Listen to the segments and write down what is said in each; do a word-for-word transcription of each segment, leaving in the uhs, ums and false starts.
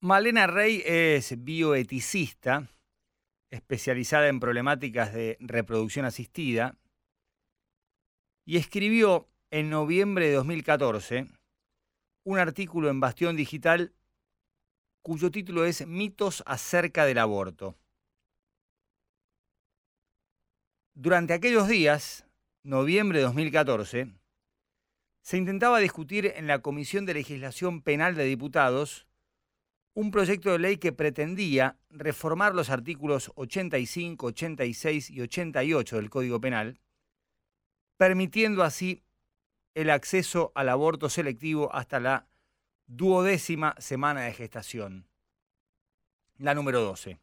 Malena Rey es bioeticista, especializada en problemáticas de reproducción asistida, y escribió en noviembre de dos mil catorce un artículo en Bastión Digital cuyo título es Mitos acerca del aborto. Durante aquellos días, noviembre de dos mil catorce, se intentaba discutir en la Comisión de Legislación Penal de Diputados un proyecto de ley que pretendía reformar los artículos ochenta y cinco, ochenta y seis y ochenta y ocho del Código Penal, permitiendo así el acceso al aborto selectivo hasta la duodécima semana de gestación, la número doce.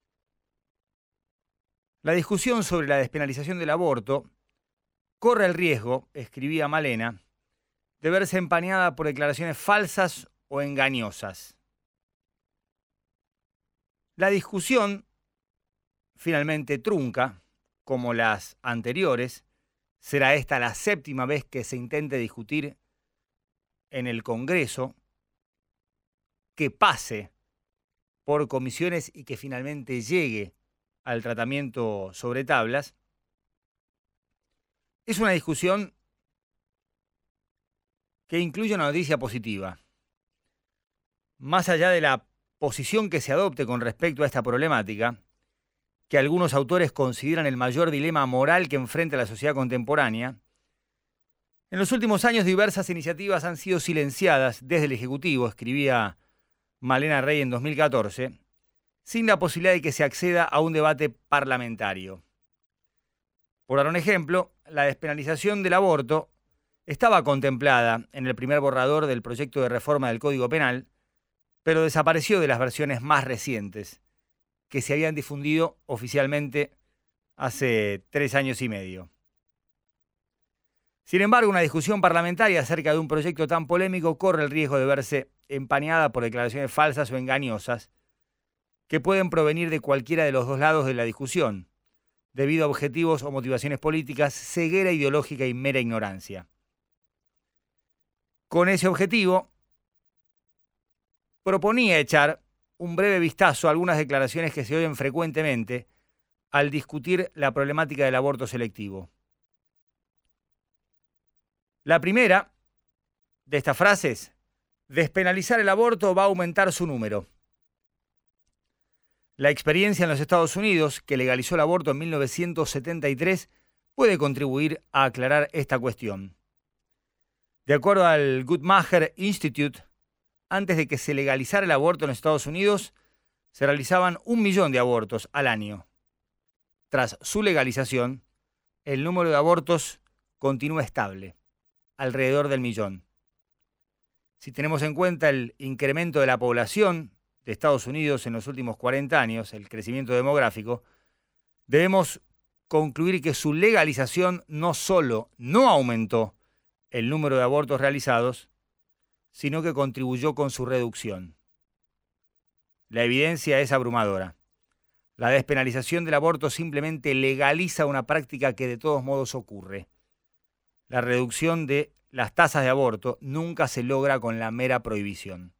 La discusión sobre la despenalización del aborto corre el riesgo, escribía Malena, de verse empañada por declaraciones falsas o engañosas. La discusión, finalmente trunca, como las anteriores, será esta la séptima vez que se intente discutir en el Congreso, que pase por comisiones y que finalmente llegue al tratamiento sobre tablas. Es una discusión que incluye una noticia positiva. Más allá de la posición que se adopte con respecto a esta problemática, que algunos autores consideran el mayor dilema moral que enfrenta la sociedad contemporánea, en los últimos años diversas iniciativas han sido silenciadas desde el Ejecutivo, escribía Malena Rey en dos mil catorce, sin la posibilidad de que se acceda a un debate parlamentario. Por dar un ejemplo, la despenalización del aborto estaba contemplada en el primer borrador del proyecto de reforma del Código Penal, pero desapareció de las versiones más recientes, que se habían difundido oficialmente hace tres años y medio. Sin embargo, una discusión parlamentaria acerca de un proyecto tan polémico corre el riesgo de verse empañada por declaraciones falsas o engañosas que pueden provenir de cualquiera de los dos lados de la discusión, debido a objetivos o motivaciones políticas, ceguera ideológica y mera ignorancia. Con ese objetivo, proponía echar un breve vistazo a algunas declaraciones que se oyen frecuentemente al discutir la problemática del aborto selectivo. La primera de estas frases: despenalizar el aborto va a aumentar su número. La experiencia en los Estados Unidos, que legalizó el aborto en mil novecientos setenta y tres, puede contribuir a aclarar esta cuestión. De acuerdo al Guttmacher Institute, antes de que se legalizara el aborto en los Estados Unidos, se realizaban un millón de abortos al año. Tras su legalización, el número de abortos continúa estable, alrededor del millón. Si tenemos en cuenta el incremento de la población de Estados Unidos en los últimos cuarenta años, el crecimiento demográfico, debemos concluir que su legalización no solo no aumentó el número de abortos realizados, sino que contribuyó con su reducción. La evidencia es abrumadora. La despenalización del aborto simplemente legaliza una práctica que de todos modos ocurre. La reducción de las tasas de aborto nunca se logra con la mera prohibición.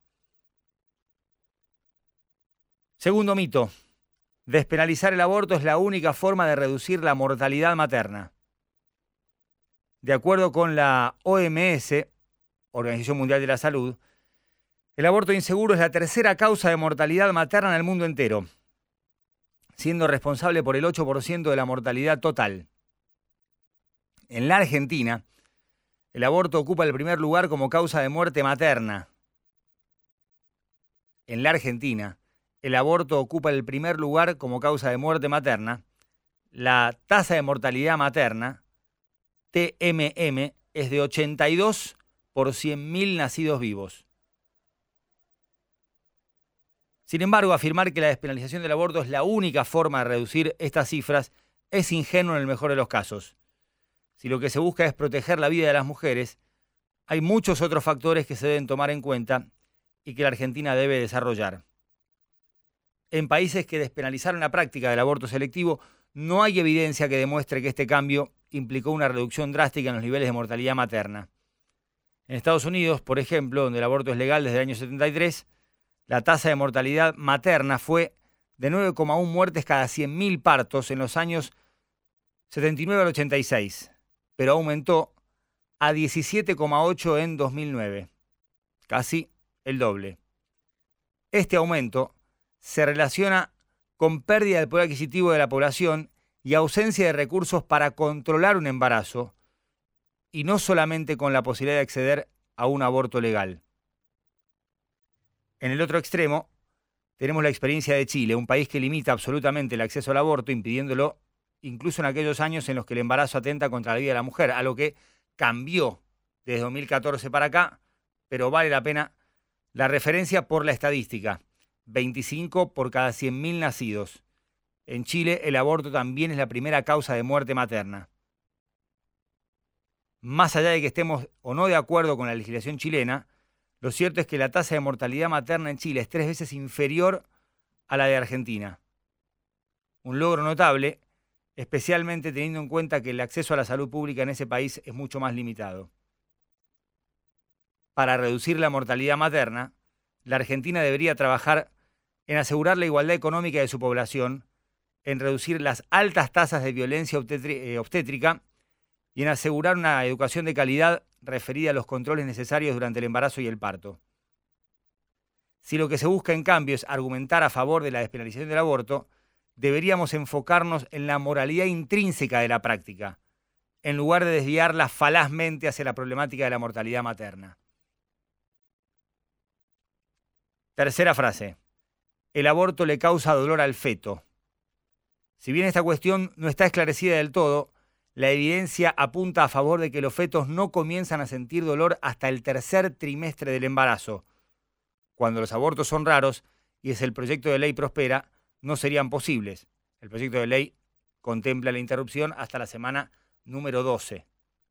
Segundo mito: despenalizar el aborto es la única forma de reducir la mortalidad materna. De acuerdo con la O M S, Organización Mundial de la Salud, el aborto inseguro es la tercera causa de mortalidad materna en el mundo entero, siendo responsable por el ocho por ciento de la mortalidad total. En la Argentina, el aborto ocupa el primer lugar como causa de muerte materna. En la Argentina, el aborto ocupa el primer lugar como causa de muerte materna. La tasa de mortalidad materna, T M M, es de ochenta y dos por cien mil nacidos vivos. Sin embargo, afirmar que la despenalización del aborto es la única forma de reducir estas cifras es ingenuo en el mejor de los casos. Si lo que se busca es proteger la vida de las mujeres, hay muchos otros factores que se deben tomar en cuenta y que la Argentina debe desarrollar. En países que despenalizaron la práctica del aborto selectivo, no hay evidencia que demuestre que este cambio implicó una reducción drástica en los niveles de mortalidad materna. En Estados Unidos, por ejemplo, donde el aborto es legal desde el año setenta y tres, la tasa de mortalidad materna fue de nueve coma uno muertes cada cien mil partos en los años setenta y nueve al ochenta y seis, pero aumentó a diecisiete coma ocho en dos mil nueve, casi el doble. Este aumento se relaciona con pérdida del poder adquisitivo de la población y ausencia de recursos para controlar un embarazo, y no solamente con la posibilidad de acceder a un aborto legal. En el otro extremo, tenemos la experiencia de Chile, un país que limita absolutamente el acceso al aborto, impidiéndolo incluso en aquellos años en los que el embarazo atenta contra la vida de la mujer, algo que cambió desde dos mil catorce para acá, pero vale la pena la referencia por la estadística: veinticinco por cada cien mil nacidos. En Chile, el aborto también es la primera causa de muerte materna. Más allá de que estemos o no de acuerdo con la legislación chilena, lo cierto es que la tasa de mortalidad materna en Chile es tres veces inferior a la de Argentina. Un logro notable, especialmente teniendo en cuenta que el acceso a la salud pública en ese país es mucho más limitado. Para reducir la mortalidad materna, la Argentina debería trabajar en asegurar la igualdad económica de su población, en reducir las altas tasas de violencia obstétrica y en asegurar una educación de calidad referida a los controles necesarios durante el embarazo y el parto. Si lo que se busca en cambio es argumentar a favor de la despenalización del aborto, deberíamos enfocarnos en la moralidad intrínseca de la práctica, en lugar de desviarla falazmente hacia la problemática de la mortalidad materna. Tercera frase. El aborto le causa dolor al feto. Si bien esta cuestión no está esclarecida del todo, la evidencia apunta a favor de que los fetos no comienzan a sentir dolor hasta el tercer trimestre del embarazo. Cuando los abortos son raros y es el proyecto de ley prospera, no serían posibles. El proyecto de ley contempla la interrupción hasta la semana número doce.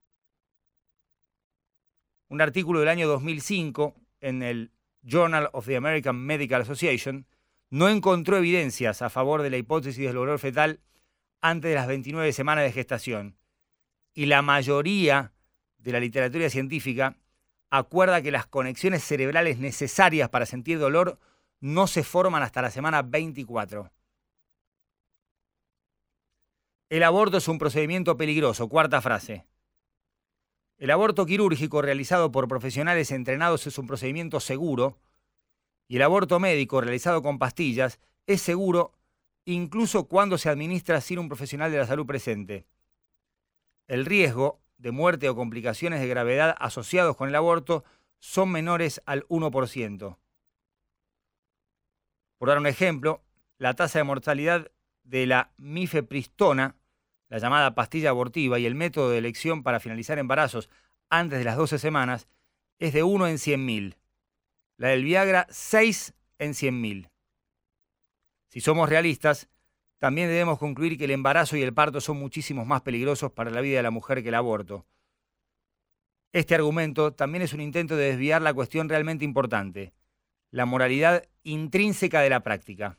Un artículo del año dos mil cinco en el Journal of the American Medical Association no encontró evidencias a favor de la hipótesis del dolor fetal antes de las veintinueve semanas de gestación, y la mayoría de la literatura científica acuerda que las conexiones cerebrales necesarias para sentir dolor no se forman hasta la semana veinticuatro. El aborto es un procedimiento peligroso. Cuarta frase. El aborto quirúrgico realizado por profesionales entrenados es un procedimiento seguro, y el aborto médico realizado con pastillas es seguro incluso cuando se administra sin un profesional de la salud presente. El riesgo de muerte o complicaciones de gravedad asociados con el aborto son menores al uno por ciento. Por dar un ejemplo, la tasa de mortalidad de la mifepristona, la llamada pastilla abortiva, y el método de elección para finalizar embarazos antes de las doce semanas es de uno en cien mil. La del Viagra, seis en cien mil. Si somos realistas, también debemos concluir que el embarazo y el parto son muchísimos más peligrosos para la vida de la mujer que el aborto. Este argumento también es un intento de desviar la cuestión realmente importante: la moralidad intrínseca de la práctica.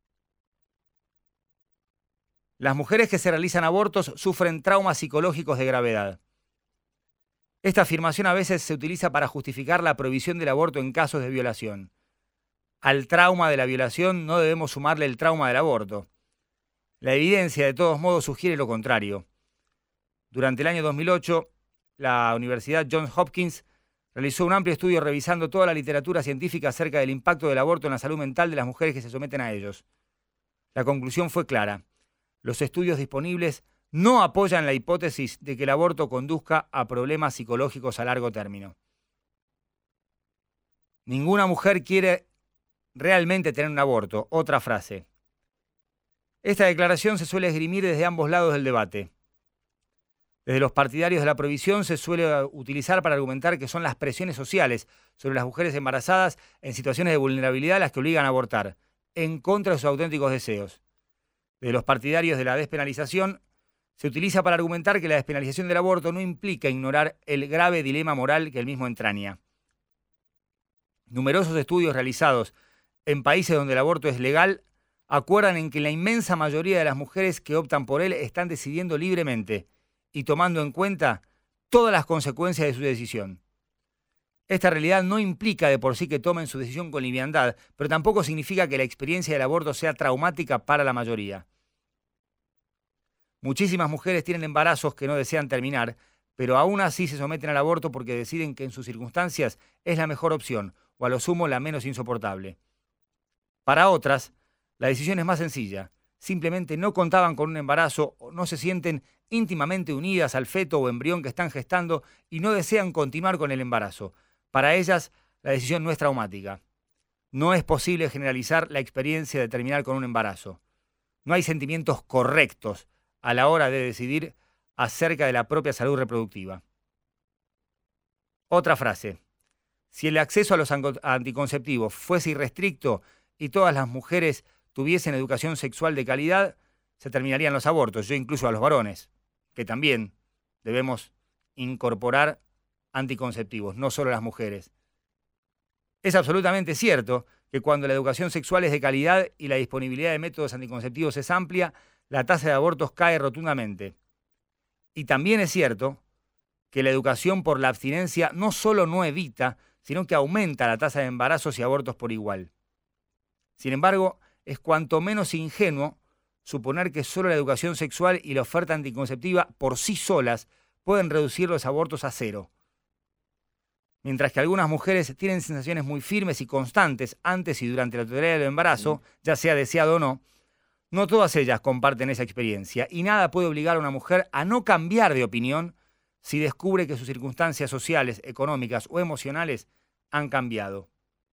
Las mujeres que se realizan abortos sufren traumas psicológicos de gravedad. Esta afirmación a veces se utiliza para justificar la prohibición del aborto en casos de violación. Al trauma de la violación no debemos sumarle el trauma del aborto. La evidencia, de todos modos, sugiere lo contrario. Durante el año dos mil ocho, la Universidad Johns Hopkins realizó un amplio estudio revisando toda la literatura científica acerca del impacto del aborto en la salud mental de las mujeres que se someten a ellos. La conclusión fue clara: los estudios disponibles no apoyan la hipótesis de que el aborto conduzca a problemas psicológicos a largo término. Ninguna mujer quiere realmente tener un aborto. Otra frase. Esta declaración se suele esgrimir desde ambos lados del debate. Desde los partidarios de la prohibición se suele utilizar para argumentar que son las presiones sociales sobre las mujeres embarazadas en situaciones de vulnerabilidad las que obligan a abortar, en contra de sus auténticos deseos. Desde los partidarios de la despenalización se utiliza para argumentar que la despenalización del aborto no implica ignorar el grave dilema moral que el mismo entraña. Numerosos estudios realizados en países donde el aborto es legal acuerdan en que la inmensa mayoría de las mujeres que optan por él están decidiendo libremente y tomando en cuenta todas las consecuencias de su decisión. Esta realidad no implica de por sí que tomen su decisión con liviandad, pero tampoco significa que la experiencia del aborto sea traumática para la mayoría. Muchísimas mujeres tienen embarazos que no desean terminar, pero aún así se someten al aborto porque deciden que en sus circunstancias es la mejor opción, o a lo sumo la menos insoportable. Para otras, la decisión es más sencilla. Simplemente no contaban con un embarazo o no se sienten íntimamente unidas al feto o embrión que están gestando y no desean continuar con el embarazo. Para ellas, la decisión no es traumática. No es posible generalizar la experiencia de terminar con un embarazo. No hay sentimientos correctos a la hora de decidir acerca de la propia salud reproductiva. Otra frase. Si el acceso a los anticonceptivos fuese irrestricto y todas las mujeres tuviesen educación sexual de calidad, se terminarían los abortos. Yo incluyo a los varones, que también debemos incorporar anticonceptivos, no solo las mujeres. Es absolutamente cierto que cuando la educación sexual es de calidad y la disponibilidad de métodos anticonceptivos es amplia, la tasa de abortos cae rotundamente. Y también es cierto que la educación por la abstinencia no solo no evita, sino que aumenta la tasa de embarazos y abortos por igual. Sin embargo, es cuanto menos ingenuo suponer que solo la educación sexual y la oferta anticonceptiva por sí solas pueden reducir los abortos a cero. Mientras que algunas mujeres tienen sensaciones muy firmes y constantes antes y durante la totalidad del embarazo, ya sea deseado o no, no todas ellas comparten esa experiencia y nada puede obligar a una mujer a no cambiar de opinión si descubre que sus circunstancias sociales, económicas o emocionales han cambiado.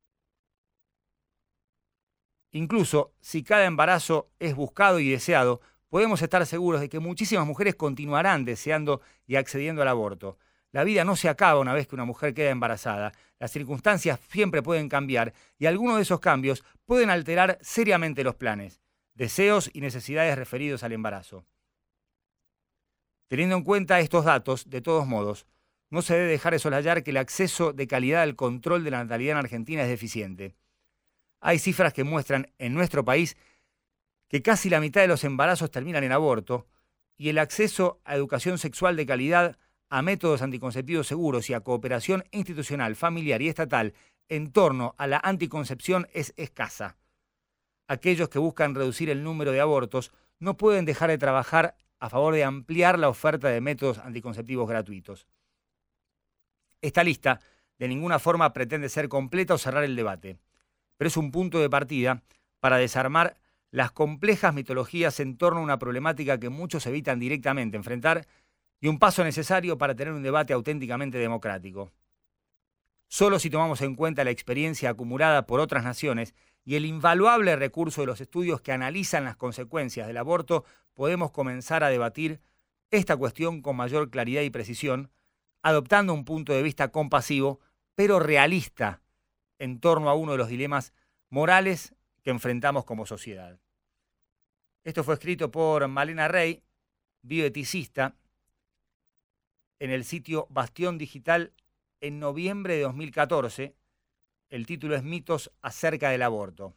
Incluso si cada embarazo es buscado y deseado, podemos estar seguros de que muchísimas mujeres continuarán deseando y accediendo al aborto. La vida no se acaba una vez que una mujer queda embarazada. Las circunstancias siempre pueden cambiar y algunos de esos cambios pueden alterar seriamente los planes, deseos y necesidades referidos al embarazo. Teniendo en cuenta estos datos, de todos modos, no se debe dejar de soslayar que el acceso de calidad al control de la natalidad en Argentina es deficiente. Hay cifras que muestran en nuestro país que casi la mitad de los embarazos terminan en aborto y el acceso a educación sexual de calidad, a métodos anticonceptivos seguros y a cooperación institucional, familiar y estatal en torno a la anticoncepción es escasa. Aquellos que buscan reducir el número de abortos no pueden dejar de trabajar a favor de ampliar la oferta de métodos anticonceptivos gratuitos. Esta lista de ninguna forma pretende ser completa o cerrar el debate, pero es un punto de partida para desarmar las complejas mitologías en torno a una problemática que muchos evitan directamente enfrentar y un paso necesario para tener un debate auténticamente democrático. Solo si tomamos en cuenta la experiencia acumulada por otras naciones y el invaluable recurso de los estudios que analizan las consecuencias del aborto, podemos comenzar a debatir esta cuestión con mayor claridad y precisión, adoptando un punto de vista compasivo, pero realista, en torno a uno de los dilemas morales que enfrentamos como sociedad. Esto fue escrito por Malena Rey, bioeticista, en el sitio Bastión Digital en noviembre de dos mil catorce. El título es Mitos acerca del aborto.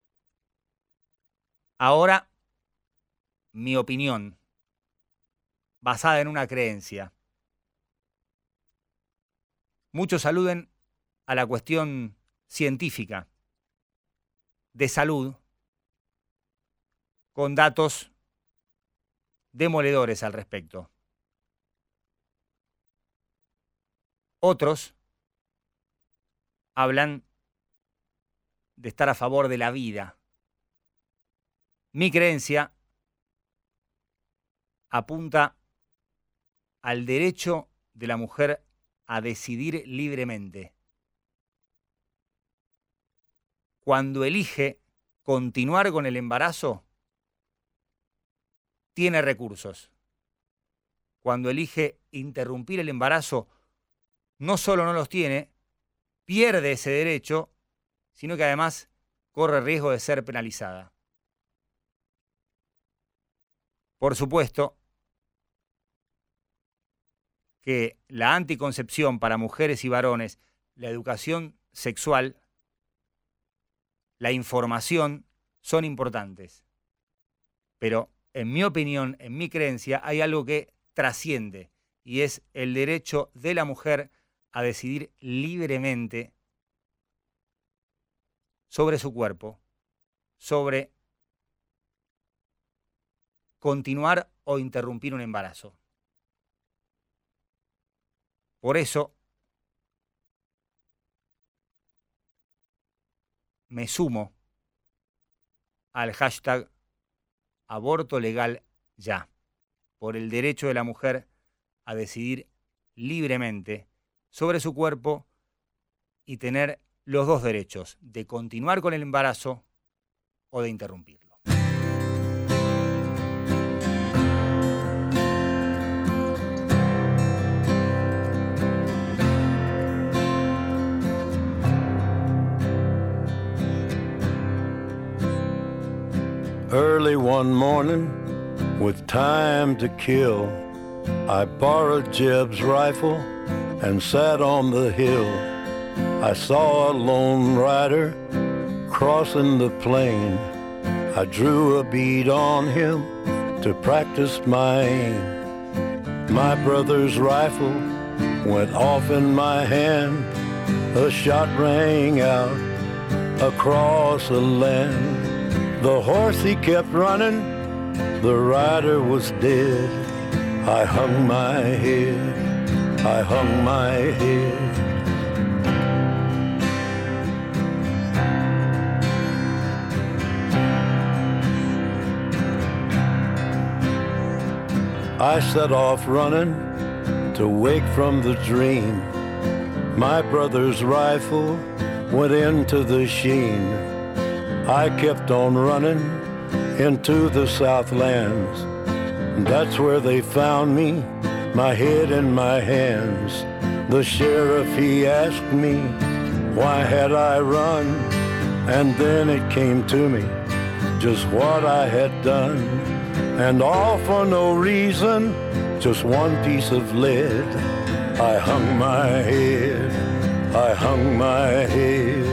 Ahora, mi opinión, basada en una creencia. Muchos aluden a la cuestión científica de salud con datos demoledores al respecto. Otros hablan de estar a favor de la vida. Mi creencia apunta al derecho de la mujer a decidir libremente. Cuando elige continuar con el embarazo, tiene recursos. Cuando elige interrumpir el embarazo, no solo no los tiene, pierde ese derecho, sino que además corre riesgo de ser penalizada. Por supuesto que la anticoncepción para mujeres y varones, la educación sexual, la información son importantes. Pero en mi opinión, en mi creencia, hay algo que trasciende y es el derecho de la mujer a decidir libremente sobre su cuerpo, sobre continuar o interrumpir un embarazo. Por eso me sumo al hashtag aborto legal ya, por el derecho de la mujer a decidir libremente sobre su cuerpo y tener los dos derechos, de continuar con el embarazo o de interrumpirlo. Early one morning, with time to kill, I borrowed Jeb's rifle and sat on the hill. I saw a lone rider crossing the plain. I drew a bead on him to practice my aim. My brother's rifle went off in my hand. A shot rang out across the land. The horse he kept running, the rider was dead. I hung my head, I hung my head. I set off running to wake from the dream. My brother's rifle went into the sheen. I kept on running into the Southlands. That's where they found me, my head in my hands. The sheriff, he asked me, why had I run? And then it came to me, just what I had done. And all for no reason, just one piece of lead. I hung my head, I hung my head.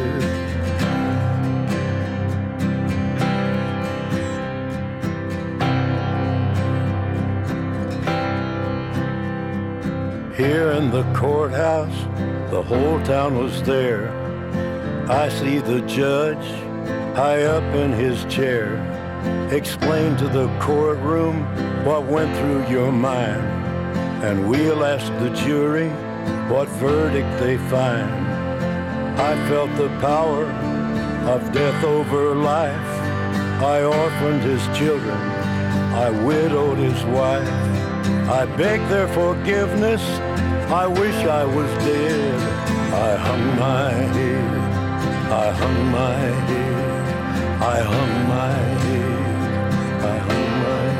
Here in the courthouse, the whole town was there. I see the judge high up in his chair. Explain to the courtroom what went through your mind, and we'll ask the jury what verdict they find. I felt the power of death over life. I orphaned his children, I widowed his wife. I begged their forgiveness, I wish I was dead. I hung my head, I hung my head, I hung my head, I hung my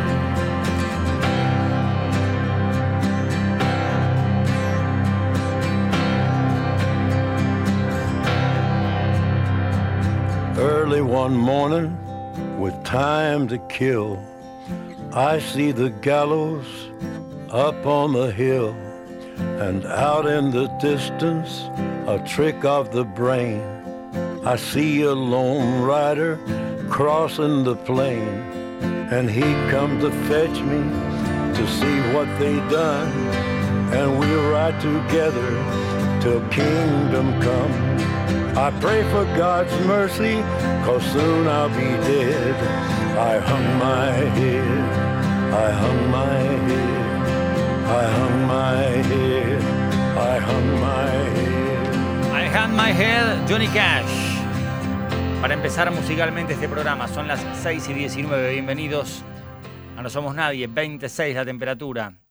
head. Early one morning, with time to kill, I see the gallows up on the hill, and out in the distance, a trick of the brain. I see a lone rider crossing the plain, and he come to fetch me to see what they done, and we'll ride together till kingdom come. I pray for God's mercy, 'cause soon I'll be dead. I hung my head, I hung my head, I hung my head, I hung my head. I hung my head, Johnny Cash. Para empezar musicalmente este programa, son las seis y diecinueve. Bienvenidos a No Somos Nadie, veintiséis la temperatura.